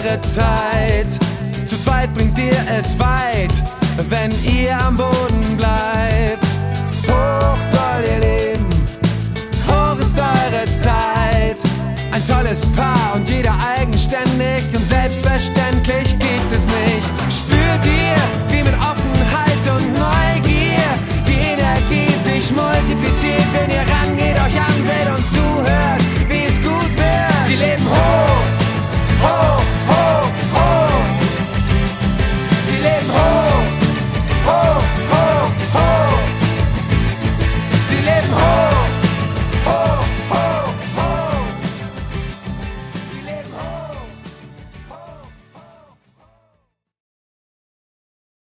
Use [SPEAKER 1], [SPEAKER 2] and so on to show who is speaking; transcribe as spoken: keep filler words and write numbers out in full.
[SPEAKER 1] eure Zeit. Zu zweit bringt ihr es weit, wenn ihr am Boden bleibt. Hoch soll ihr leben, hoch ist eure Zeit. Ein tolles Paar und jeder eigenständig und selbstverständlich geht.